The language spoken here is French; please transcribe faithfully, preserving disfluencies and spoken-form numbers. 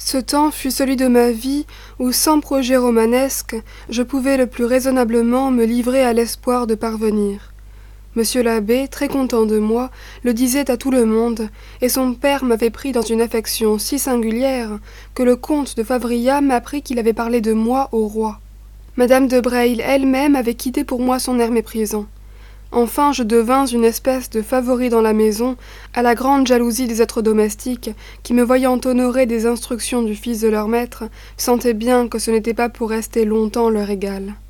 Ce temps fut celui de ma vie où, sans projet romanesque, je pouvais le plus raisonnablement me livrer à l'espoir de parvenir. Monsieur l'abbé, très content de moi, le disait à tout le monde, et son père m'avait pris dans une affection si singulière que le comte de Favria m'apprit qu'il avait parlé de moi au roi. Madame de Breil elle-même avait quitté pour moi son air méprisant. Enfin, je devins une espèce de favori dans la maison, à la grande jalousie des êtres domestiques, qui, me voyant honorer des instructions du fils de leur maître, sentaient bien que ce n'était pas pour rester longtemps leur égal.